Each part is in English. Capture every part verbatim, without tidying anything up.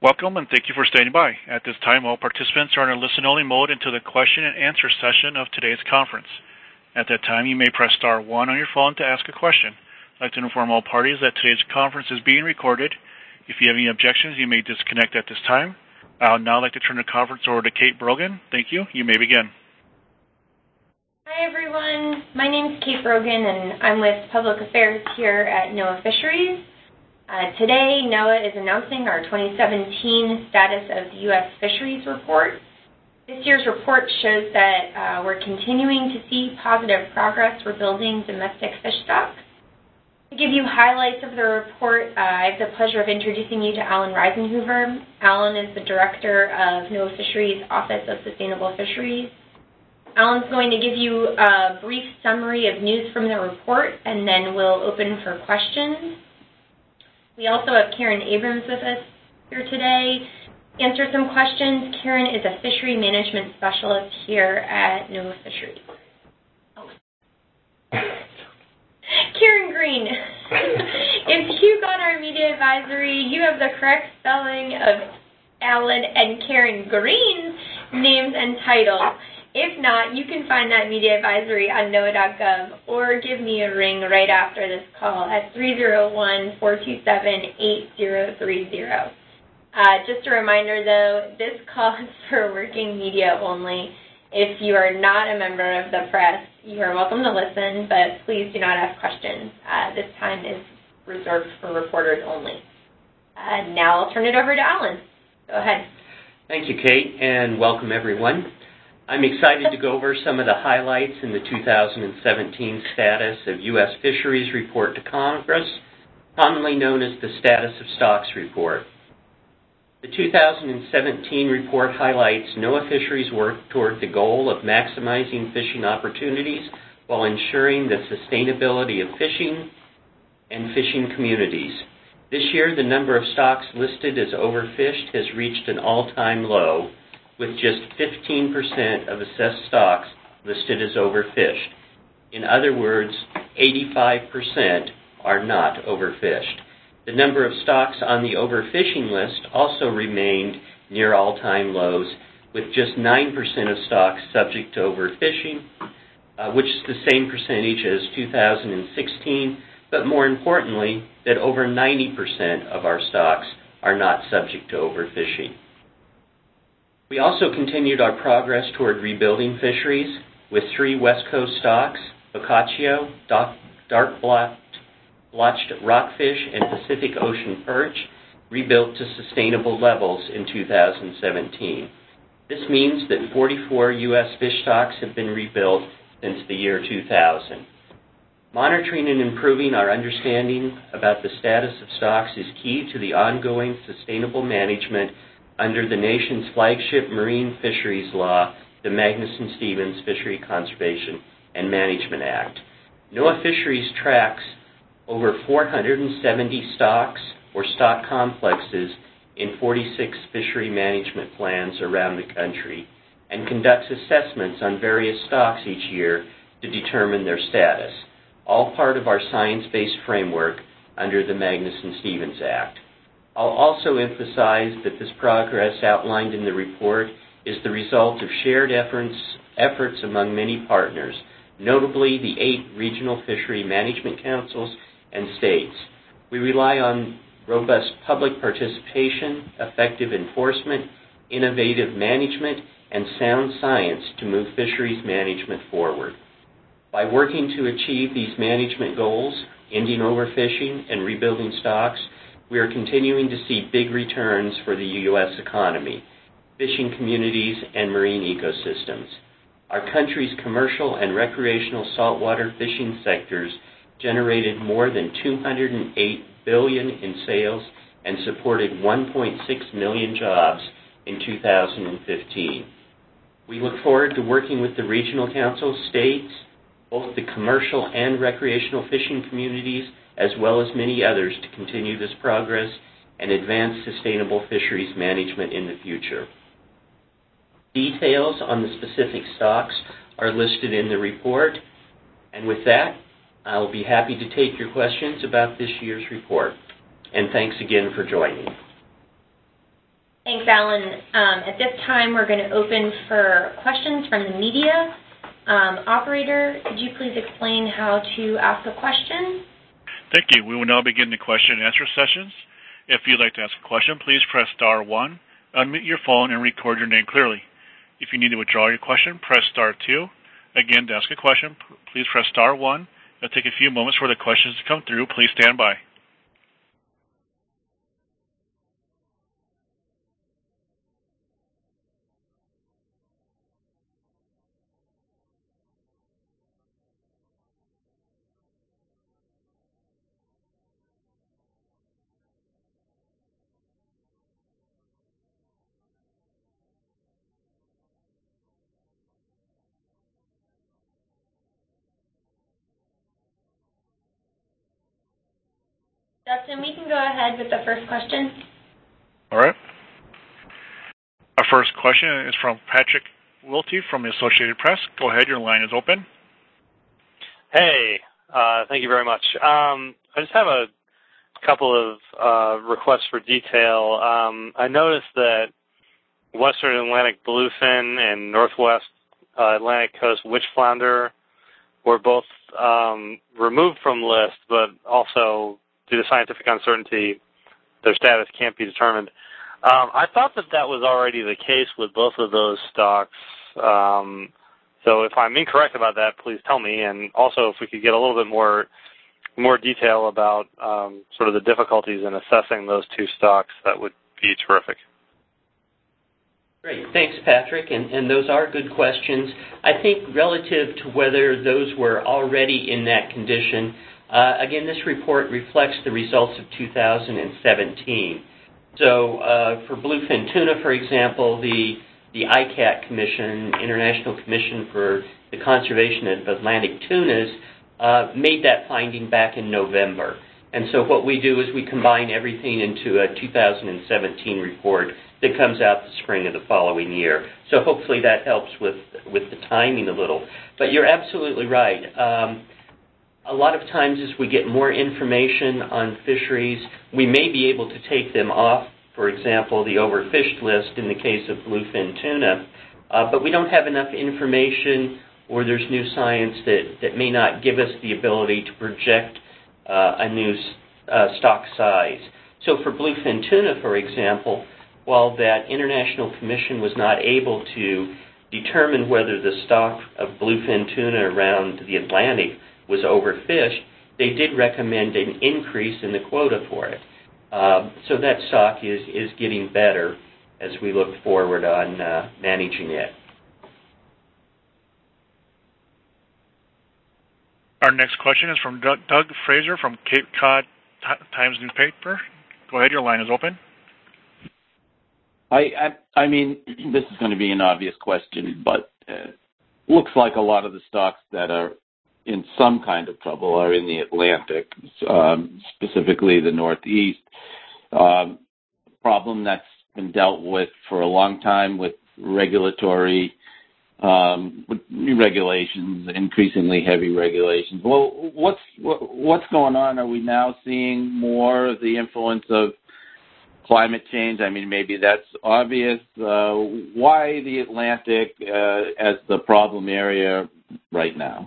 Welcome and thank you for standing by. At this time, all participants are in a listen-only mode until the question and answer session of today's conference. At that time, you may press star one on your phone to ask a question. I'd like to inform all parties that today's conference is being recorded. If you have any objections, you may disconnect at this time. I would now like to turn the conference over to Kate Brogan. Thank you. You may begin. Hi, everyone. My name is Kate Brogan, and I'm with Public Affairs here at NOAA Fisheries. Uh, today, NOAA is announcing our twenty seventeen Status of the U S Fisheries Report. This year's report shows that uh, we're continuing to see positive progress rebuilding domestic fish stocks. To give you highlights of the report, uh, I have the pleasure of introducing you to Alan Reisenhuber. Alan is the Director of NOAA Fisheries Office of Sustainable Fisheries. Alan's going to give you a brief summary of news from the report, and then we'll open for questions. We also have Karen Abrams with us here today to answer some questions. Karen is a fishery management specialist here at NOAA Fisheries. Oh. Karen Green, if you got our media advisory, you have the correct spelling of Alan and Karen Green's names and titles. If not, you can find that media advisory on NOAA dot gov or give me a ring right after this call at three oh one, four two seven, eight oh three oh. Uh, just a reminder, though, this call is for working media only. If you are not a member of the press, you are welcome to listen, but please do not ask questions. Uh, this time is reserved for reporters only. Uh, now I'll turn it over to Alan. Go ahead. Thank you, Kate, and welcome, everyone. I'm excited to go over some of the highlights in the two thousand seventeen Status of U S Fisheries Report to Congress, commonly known as the Status of Stocks Report. The two thousand seventeen report highlights NOAA Fisheries' work toward the goal of maximizing fishing opportunities while ensuring the sustainability of fishing and fishing communities. This year, the number of stocks listed as overfished has reached an all-time low, with just fifteen percent of assessed stocks listed as overfished. In other words, eighty-five percent are not overfished. The number of stocks on the overfishing list also remained near all-time lows, with just nine percent of stocks subject to overfishing, uh, which is the same percentage as two thousand sixteen, but more importantly, that over ninety percent of our stocks are not subject to overfishing. We also continued our progress toward rebuilding fisheries with three West Coast stocks, Boccaccio, dark-blotched rockfish, and Pacific Ocean perch, rebuilt to sustainable levels in two thousand seventeen. This means that forty-four U S fish stocks have been rebuilt since the year two thousand. Monitoring and improving our understanding about the status of stocks is key to the ongoing sustainable management under the nation's flagship marine fisheries law, the Magnuson-Stevens Fishery Conservation and Management Act. NOAA Fisheries tracks over four hundred seventy stocks or stock complexes in forty-six fishery management plans around the country and conducts assessments on various stocks each year to determine their status, all part of our science-based framework under the Magnuson-Stevens Act. I'll also emphasize that this progress outlined in the report is the result of shared efforts, efforts among many partners, notably the eight regional fishery management councils and states. We rely on robust public participation, effective enforcement, innovative management, and sound science to move fisheries management forward. By working to achieve these management goals, ending overfishing and rebuilding stocks, we are continuing to see big returns for the U S economy, fishing communities, and marine ecosystems. Our country's commercial and recreational saltwater fishing sectors generated more than two hundred eight billion dollars in sales and supported one point six million jobs in two thousand fifteen. We look forward to working with the regional council, states, both the commercial and recreational fishing communities, as well as many others, to continue this progress and advance sustainable fisheries management in the future. Details on the specific stocks are listed in the report, and with that, I'll be happy to take your questions about this year's report. And thanks again for joining. Thanks, Alan. Um, at this time, we're going to open for questions from the media. Um, operator, could you please explain how to ask a question? Thank you. We will now begin the question and answer sessions. If you'd like to ask a question, please press star one, unmute your phone, and record your name clearly. If you need to withdraw your question, press star two. Again, to ask a question, please press star one. It'll take a few moments for the questions to come through. Please stand by. Justin, we can go ahead with the first question. All right. Our first question is from Patrick Wiltie from the Associated Press. Go ahead, your line is open. Hey, uh, thank you very much. Um, I just have a couple of uh, requests for detail. Um, I noticed that Western Atlantic bluefin and Northwest uh, Atlantic Coast witch flounder were both um, removed from list, but also due to scientific uncertainty, their status can't be determined. Um, I thought that that was already the case with both of those stocks. Um, so if I'm incorrect about that, please tell me. And also, if we could get a little bit more more detail about um, sort of the difficulties in assessing those two stocks, that would be terrific. Great. Thanks, Patrick. And, and those are good questions. I think relative to whether those were already in that condition, uh, again, this report reflects the results of two thousand seventeen. So uh, for bluefin tuna, for example, the, the I C A T Commission, International Commission for the Conservation of Atlantic Tunas, uh, made that finding back in November. And so what we do is we combine everything into a two thousand seventeen report that comes out the spring of the following year. So hopefully that helps with, with the timing a little. But you're absolutely right. Um, a lot of times as we get more information on fisheries, we may be able to take them off, for example, the overfished list in the case of bluefin tuna, uh, but we don't have enough information or there's new science that, that may not give us the ability to project uh, a new uh, stock size. So for bluefin tuna, for example, while that international commission was not able to determine whether the stock of bluefin tuna around the Atlantic was overfished, they did recommend an increase in the quota for it. Um, so that stock is, is getting better as we look forward on uh, managing it. Our next question is from Doug, Doug Fraser from Cape Cod Times newspaper. Go ahead, your line is open. I, I, I mean, this is going to be an obvious question, but uh, looks like a lot of the stocks that are in some kind of trouble are in the Atlantic, um, specifically the Northeast. Um, problem that's been dealt with for a long time with regulatory, um, with new regulations, increasingly heavy regulations. Well, what's what's going on? Are we now seeing more of the influence of climate change? I mean, maybe that's obvious. Uh, why the Atlantic uh, as the problem area right now?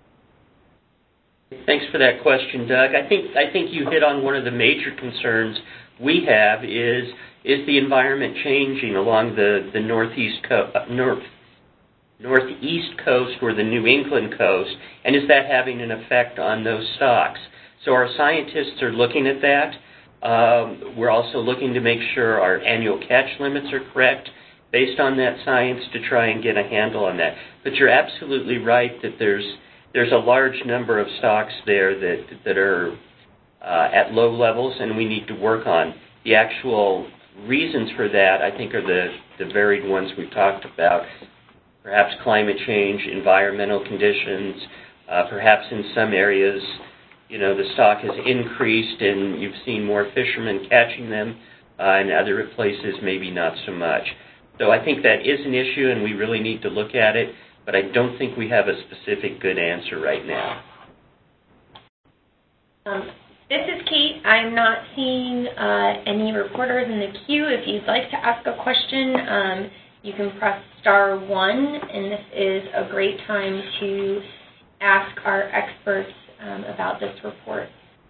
Thanks for that question, Doug. I think I think you hit on one of the major concerns we have is is the environment changing along the the northeast co- north northeast coast or the New England coast, and is that having an effect on those stocks? So our scientists are looking at that. Um, we're also looking to make sure our annual catch limits are correct based on that science to try and get a handle on that. But you're absolutely right that there's there's a large number of stocks there that that are uh, at low levels, and we need to work on. The actual reasons for that, I think, are the, the varied ones we've talked about. Perhaps climate change, environmental conditions, uh, perhaps in some areas, you know, the stock has increased and you've seen more fishermen catching them, uh, and other places maybe not so much. So I think that is an issue and we really need to look at it, but I don't think we have a specific good answer right now. Um, This is Kate. I'm not seeing uh, any reporters in the queue. If you'd like to ask a question, um, you can press star one, and this is a great time to ask our experts um, about this report.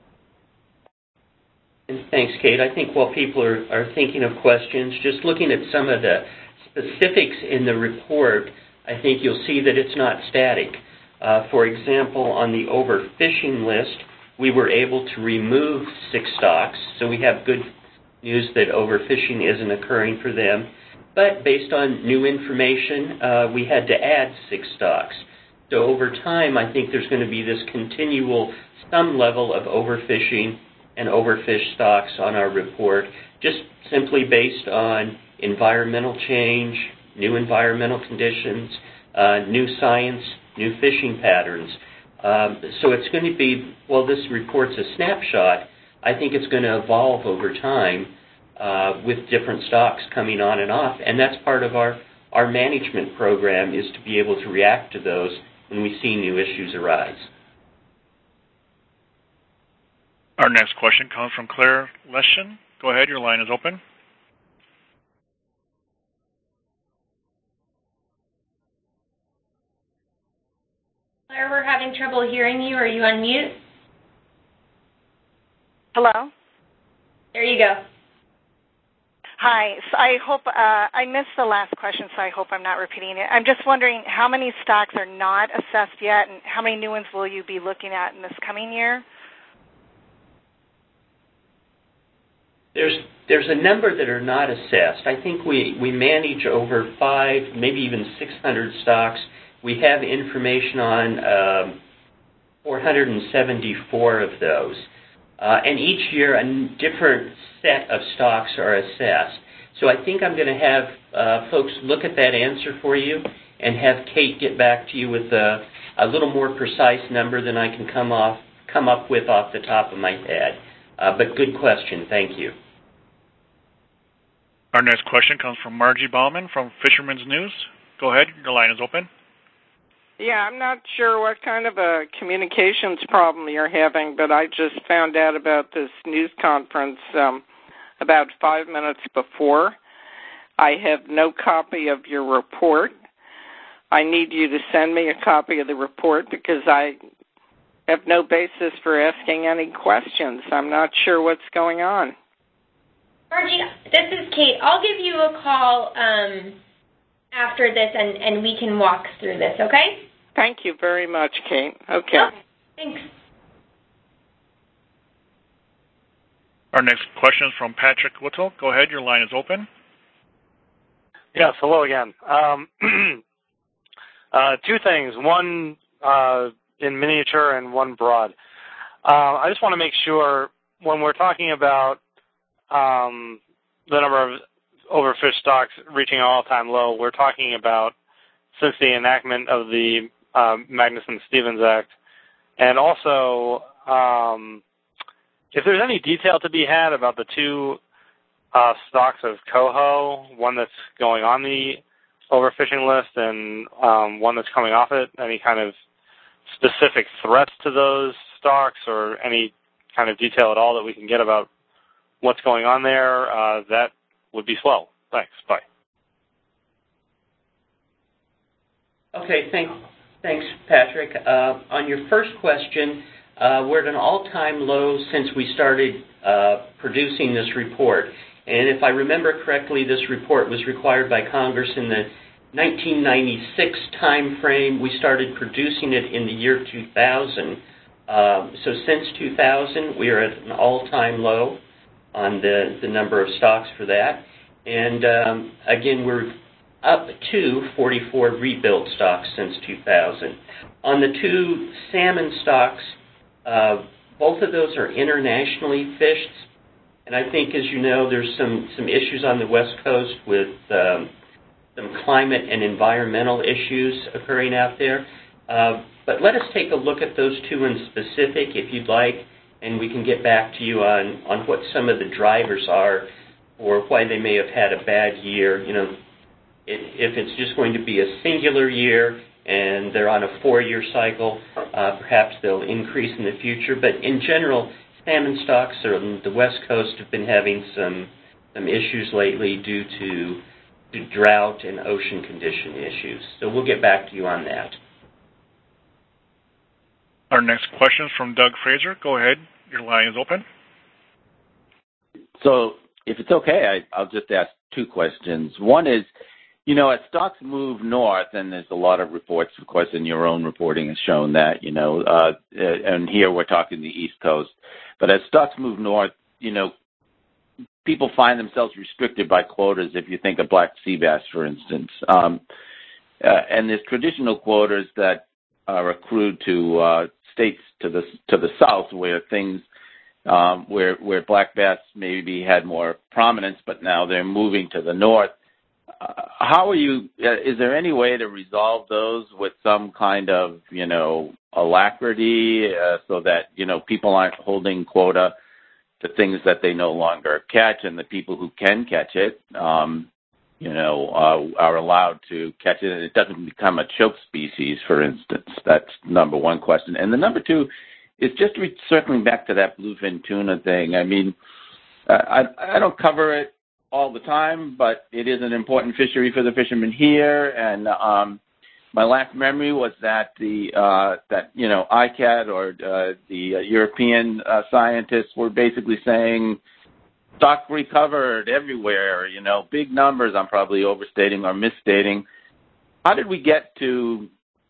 And thanks, Kate. I think while people are, are thinking of questions, just looking at some of the specifics in the report, I think you'll see that it's not static. Uh, for example, on the overfishing list, we were able to remove six stocks, so we have good news that overfishing isn't occurring for them. But based on new information, uh, we had to add six stocks. So over time, I think there's going to be this continual some level of overfishing and overfished stocks on our report, just simply based on environmental change, new environmental conditions, uh, new science, new fishing patterns. Um, so it's going to be, well, this report's a snapshot. I think it's going to evolve over time uh, with different stocks coming on and off, and that's part of our, our management program, is to be able to react to those when we see new issues arise. Our next question comes from Claire Leshin. Go ahead, your line is open. Claire, we're having trouble hearing you. Are you on mute? Hello? There you go. Hi. So I hope uh, I missed the last question, so I hope I'm not repeating it. I'm just wondering how many stocks are not assessed yet, and how many new ones will you be looking at in this coming year? There's there's a number that are not assessed. I think we, we manage over five, maybe even six hundred stocks. We have information on um, four hundred seventy-four of those. Uh, and each year a different set of stocks are assessed. So I think I'm going to have uh, folks look at that answer for you and have Kate get back to you with a, a little more precise number than I can come off come up with off the top of my head. Uh, but good question. Thank you. Our next question comes from Margie Bauman from Fisherman's News. Go ahead. Your line is open. Yeah, I'm not sure what kind of a communications problem you're having, but I just found out about this news conference um, about five minutes before. I have no copy of your report. I need you to send me a copy of the report because I have no basis for asking any questions. I'm not sure what's going on. Margie, this is Kate. I'll give you a call um, after this, and, and we can walk through this, okay? Thank you very much, Kate. Okay. Oh, thanks. Our next question is from Patrick Whittle. Go ahead. Your line is open. Yes, hello again. Um, uh, two things. One uh, in miniature and one broad. Uh, I just want to make sure when we're talking about um, the number of overfished stocks reaching an all-time low, we're talking about since the enactment of the uh, Magnuson-Stevens Act. And also, um, if there's any detail to be had about the two uh, stocks of coho, one that's going on the overfishing list and um, one that's coming off it, any kind of specific threats to those stocks or any kind of detail at all that we can get about what's going on there, uh, that would be swell. Thanks. Bye. Okay, thank, thanks, Patrick. Uh, on your first question, uh, we're at an all-time low since we started uh, producing this report. And if I remember correctly, this report was required by Congress in the nineteen ninety-six time frame. We started producing it in the year two thousand. Um, so since two thousand, we are at an all-time low on the, the number of stocks for that. And um, again, we're up to forty-four rebuilt stocks since two thousand. On the two salmon stocks, uh, both of those are internationally fished. And I think, as you know, there's some, some issues on the West Coast with um, some climate and environmental issues occurring out there. Uh, but let us take a look at those two in specific, if you'd like, and we can get back to you on, on what some of the drivers are or why they may have had a bad year. You know, if it's just going to be a singular year and they're on a four-year cycle, uh, perhaps they'll increase in the future. But in general, salmon stocks on the West Coast have been having some some issues lately due to, to drought and ocean condition issues. So we'll get back to you on that. Our next question is from Doug Fraser. Go ahead. Your line is open. So if it's okay, I, I'll just ask two questions. One is, you know, as stocks move north, and there's a lot of reports, of course, in your own reporting has shown that, you know, uh, and here we're talking the East Coast. But as stocks move north, you know, people find themselves restricted by quotas, if you think of black sea bass, for instance. Um, uh, and there's traditional quotas that are accrued to uh, states to the to the south where things, um, where, where black bass maybe had more prominence, but now they're moving to the north. Uh, how are you, uh, is there any way to resolve those with some kind of, you know, alacrity uh, so that, you know, people aren't holding quota to things that they no longer catch, and the people who can catch it, um, you know, uh, are allowed to catch it, and it doesn't become a choke species, for instance? That's number one question. And the number two is just re- circling back to that bluefin tuna thing. I mean, I, I don't cover it all the time, but it is an important fishery for the fishermen here, and um, my last memory was that the uh, that you know I C A D or uh, the uh, European uh, scientists were basically saying stock recovered everywhere. You know, big numbers. I'm probably overstating or misstating. How did we get to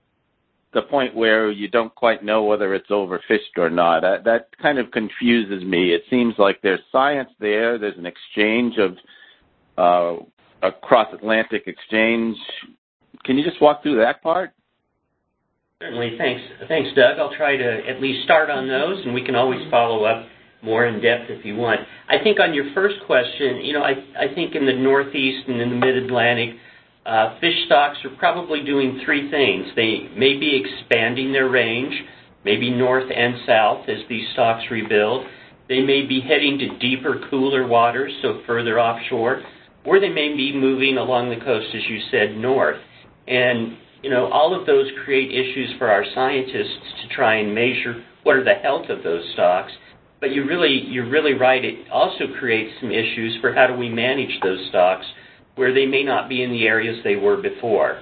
the point where you don't quite know whether it's overfished or not? That, that kind of confuses me. It seems like there's science there. There's an exchange of uh, a cross-Atlantic exchange. Can you just walk through that part? Certainly. Thanks, thanks, Doug. I'll try to at least start on those, and we can always follow up more in depth if you want. I think on your first question, you know, I, I think in the Northeast and in the Mid-Atlantic, uh, fish stocks are probably doing three things. They may be expanding their range, maybe north and south as these stocks rebuild. They may be heading to deeper, cooler waters, so further offshore, or they may be moving along the coast, as you said, north. And, you know, all of those create issues for our scientists to try and measure what are the health of those stocks. But you really, you're really right. It also creates some issues for how do we manage those stocks where they may not be in the areas they were before.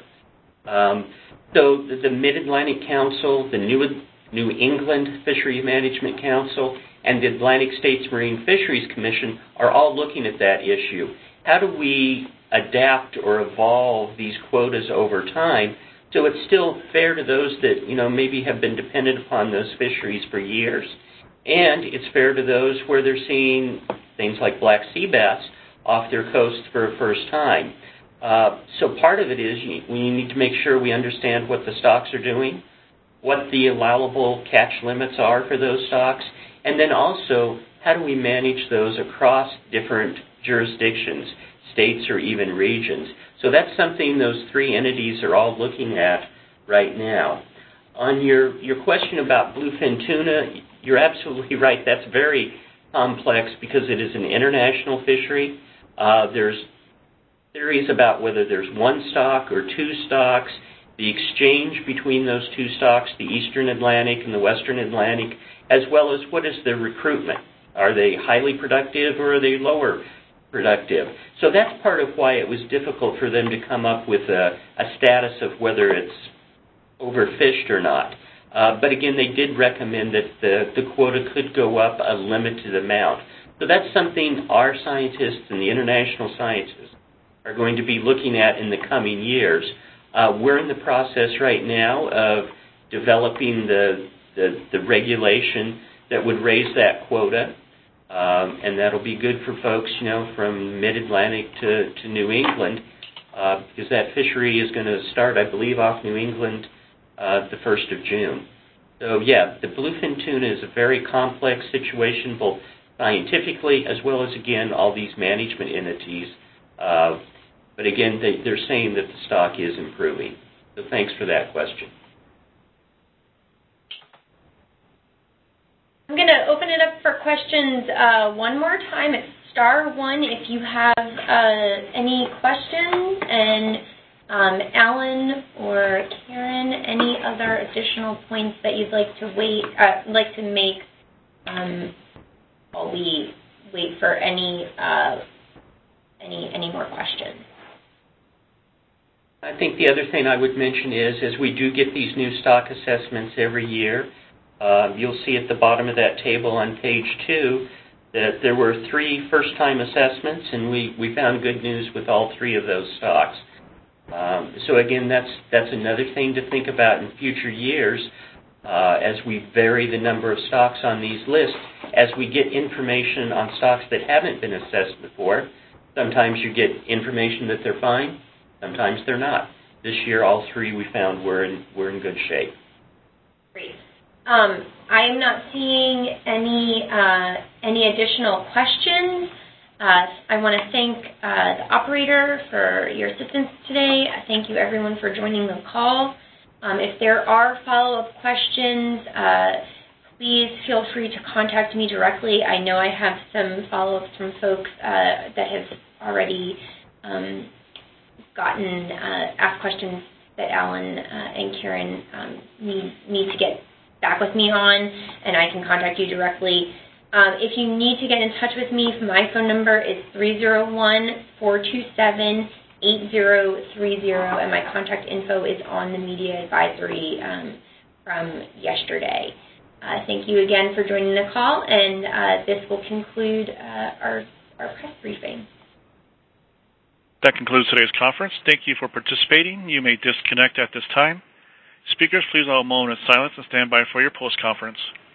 Um, so the, the Mid-Atlantic Council, the New, New England Fisheries Management Council, and the Atlantic States Marine Fisheries Commission are all looking at that issue. How do we adapt or evolve these quotas over time so it's still fair to those that, you know, maybe have been dependent upon those fisheries for years, and it's fair to those where they're seeing things like black sea bass off their coast for a first time. Uh, so part of it is you, we need to make sure we understand what the stocks are doing, what the allowable catch limits are for those stocks, and then also how do we manage those across different jurisdictions, states, or even regions. So that's something those three entities are all looking at right now. On your, your question about bluefin tuna, you're absolutely right. That's very complex because it is an international fishery. Uh, there's theories about whether there's one stock or two stocks, the exchange between those two stocks, the Eastern Atlantic and the Western Atlantic, as well as what is their recruitment. Are they highly productive or are they lower productive? So that's part of why it was difficult for them to come up with a, a status of whether it's overfished or not. Uh, but again, they did recommend that the, the quota could go up a limited amount. So that's something our scientists and the international scientists are going to be looking at in the coming years. Uh, we're in the process right now of developing the, the, the regulation that would raise that quota. Um, and that'll be good for folks, you know, from Mid-Atlantic to, to New England, uh, because that fishery is going to start, I believe, off New England uh, the first of June. So, yeah, the bluefin tuna is a very complex situation, both scientifically as well as, again, all these management entities. Uh, but, again, they, they're saying that the stock is improving. So thanks for that question. I'm going to open it up for questions uh, one more time. It's star one if you have uh, any questions. And um, Alan or Karen, any other additional points that you'd like to wait, uh, like to make um, while we wait for any uh, any any more questions. I think the other thing I would mention is, as we do get these new stock assessments every year, uh, you'll see at the bottom of that table on page two that there were three first-time assessments, and we, we found good news with all three of those stocks. Um, so again, that's that's another thing to think about in future years uh, as we vary the number of stocks on these lists. As we get information on stocks that haven't been assessed before, sometimes you get information that they're fine, sometimes they're not. This year, all three we found were in were in good shape. Great. Um, I am not seeing any uh, any additional questions. Uh, I want to thank uh, the operator for your assistance today. Thank you, everyone, for joining the call. Um, if there are follow-up questions, uh, please feel free to contact me directly. I know I have some follow-ups from folks uh, that have already um, gotten uh, asked questions that Alan uh, and Karen um, need, need to get back with me on, and I can contact you directly. Um, if you need to get in touch with me, my phone number is three oh one, four two seven, eight oh three oh, and my contact info is on the media advisory um, from yesterday. Uh, thank you again for joining the call, and uh, this will conclude uh, our, our press briefing. That concludes today's conference. Thank you for participating. You may disconnect at this time. Speakers, please allow a moment of silence and stand by for your post-conference.